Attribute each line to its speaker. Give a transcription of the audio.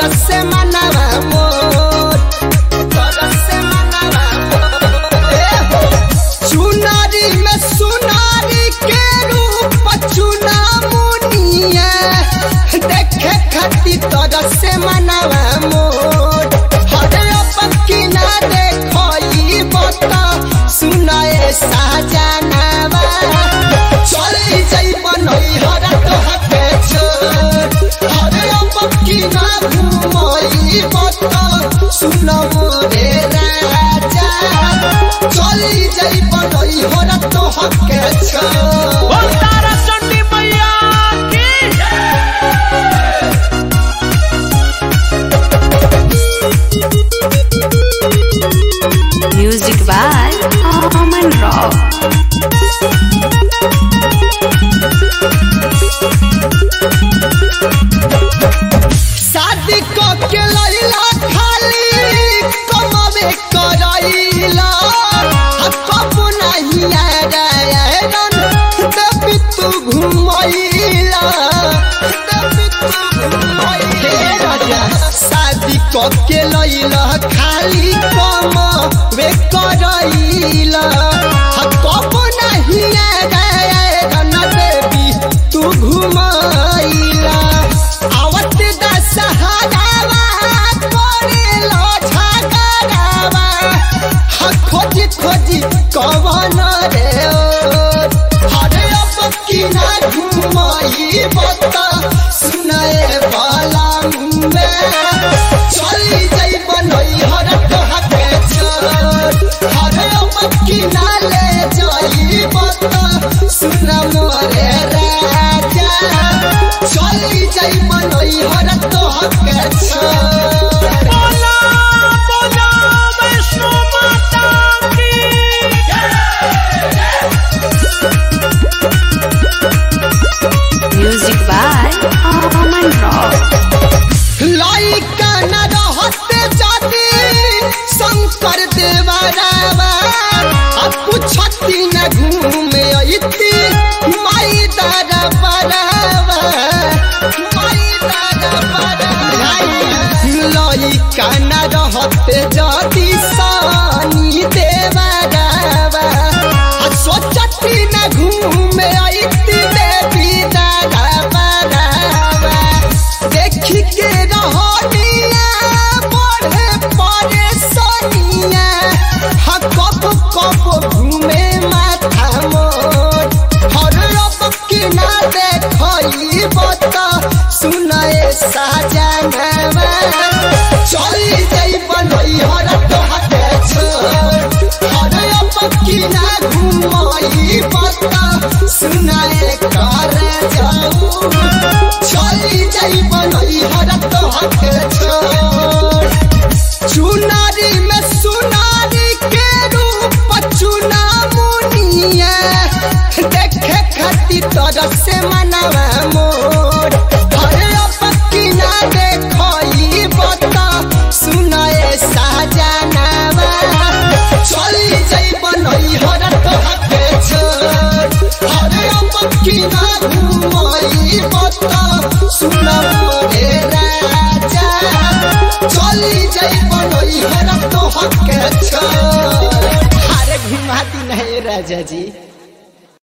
Speaker 1: तरस से मनवा मोर, तरस से मनवा मोर। चुनारी में सुनारी के रूप चुना मुनिया, देखे खाती तरस से मनवा मोर। हरे पक्की ना देखो ई बता सुनाए साजनवा, चली जाइब नैहर तोहके छोड़। हरे पक्की ना घुमई बता सुनो रे राजा, चली जाइब नैहर तोहके छोड़।
Speaker 2: Music by Aman Rock.
Speaker 1: शादी के लैला खाली कमावे करैला, कब नहीं आयरन देवी तू घुमैला, देवी तू घुमैला। शादी के लैला खाली कमावे करैला, कब नहीं आयरन देवी तू घुमैला। आवत दशहरावा करेलो झगड़ावा, खोजी खोजी कवन रे ओर। हरे पक्की ना घुमई बता सुनाए वाला में, चली जाइब नैहर तोहके छोड़। हरे पक्की ना ले जाई बता सुना मोरे राजा, चली जाइब नैहर तोहके छोड़।
Speaker 2: Music by Aman Rock.
Speaker 1: लइका न रहते जाती शंकर देवरावा, पूछती न घूमे अइती माई दरबारवा, माई दरबारवा। लइका न रहते जाती सानी देवरावा, सोचती न घूमे अइती देवी दरबारवा। देखी के रहनिया बढ़े परेशानिया, कब कब घूमे माथा मोर। हर पक्की ना देखई बता सुनाए साजनवा, चली जाइब नैहर तोहके छोड़। हर पक्की ना घुमई बता सुनाए कर जाऊ, चली जाइब नैहर तोहके छोड़। चुनारी में सुनारी के रूप चुना मुनिया, देखे खाती तरस से मनवा मोर। हरे पक्की ना देखई बता सुनाए साजनवा, चली जाइब नैहर तोहके छोड़। हरे पक्की ना घुमई बता सुनो रे राजा, चली जाइब नैहर तोहके छोड़। अरे घुमाती नहीं राजा जी।